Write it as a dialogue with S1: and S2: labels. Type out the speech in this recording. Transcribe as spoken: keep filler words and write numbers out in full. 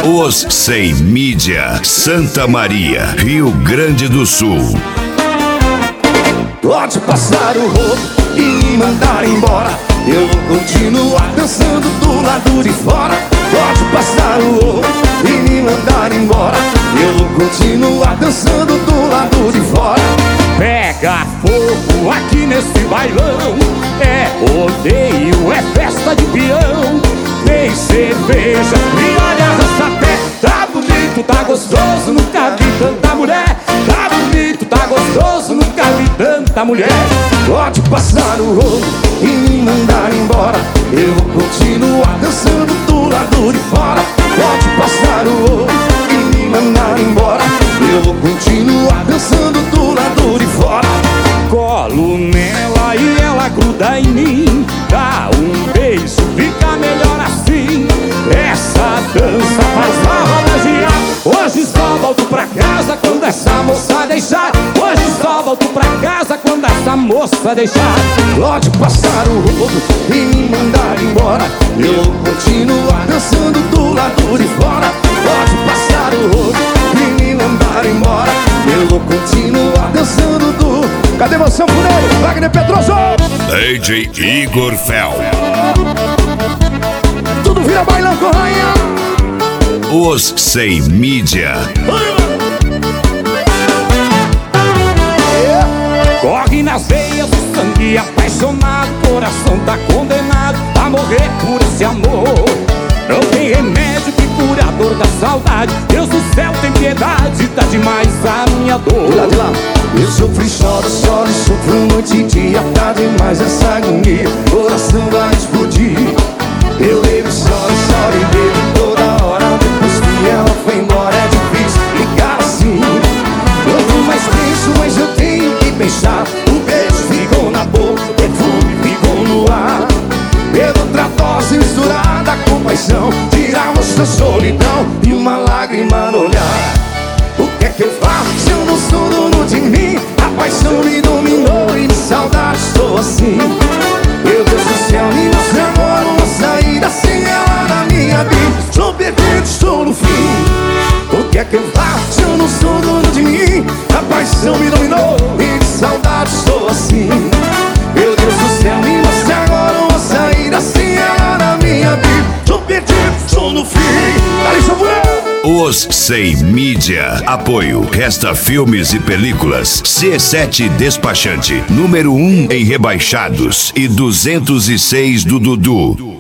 S1: Os Sem Mídia, Santa Maria, Rio Grande do Sul.
S2: Pode passar o rolo e me mandar embora, eu vou continuar dançando do lado de fora. Pode passar o rolo e me mandar embora, eu vou continuar dançando do lado de fora.
S3: Pega fogo aqui nesse bailão, é rodeio, é festa de peão. Tem cerveja e olha essa pé. Tá bonito, tá gostoso, nunca vi tanta mulher. Tá bonito, tá gostoso, nunca vi tanta mulher.
S2: Pode passar o rolo e me mandar embora, eu vou continuar dançando do lado de fora. Pode passar o rolo e me mandar embora, eu vou continuar dançando do lado de fora.
S3: Colo nela e ela gruda em mim, dá um beijo, fica melhor assim. Essa dança faz a roda girar. Hoje só volto pra casa quando essa moça deixar. Hoje só volto pra casa quando essa moça deixar.
S2: Pode passar o rolo e me mandar embora, eu vou continuar dançando do lado de fora. Pode passar o rolo e me mandar embora, eu vou continuar dançando do... Cadê você, Funeiro? Wagner Pedroso!
S1: D J Igor Fel.
S2: Tudo vira bailão com rainha.
S1: Os Sem Mídia.
S3: Corre nas veias o sangue apaixonado, coração tá condenado a morrer por esse amor. Não tem remédio que cure a dor da saudade. Deus do céu tem piedade, tá demais a minha dor.
S2: Lá de lá. Eu sofro e choro, choro e sofro noite e dia. Tá demais essa agonia, coração vai explodir. Eu bebo, choro, choro e bebo toda hora. Depois que ela foi embora é difícil ficar assim. Eu tô mais tenso, mas eu tenho que pensar. O beijo ficou na boca, o perfume ficou no ar. Pela outra dose misturada com paixão, tiramos da solidão e uma lágrima no olhar. O que é que eu faço se eu não sou dono de mim? A paixão me dominou e de saudade estou assim. Meu Deus do céu, me mostra agora uma saída sem ela na minha vida. Estou perdendo, estou no fim. O que é que eu faço se eu não sou dono de mim? A paixão me dominou e de saudade estou assim. Meu Deus do céu, me mostra agora uma saída sem ela na minha vida. Estou perdido, estou no fim. Dali, Samuel!
S1: Os Sem Mídia. Apoio Resta Filmes e Películas. C sete Despachante. Número um em rebaixados e duzentos e seis do Dudu.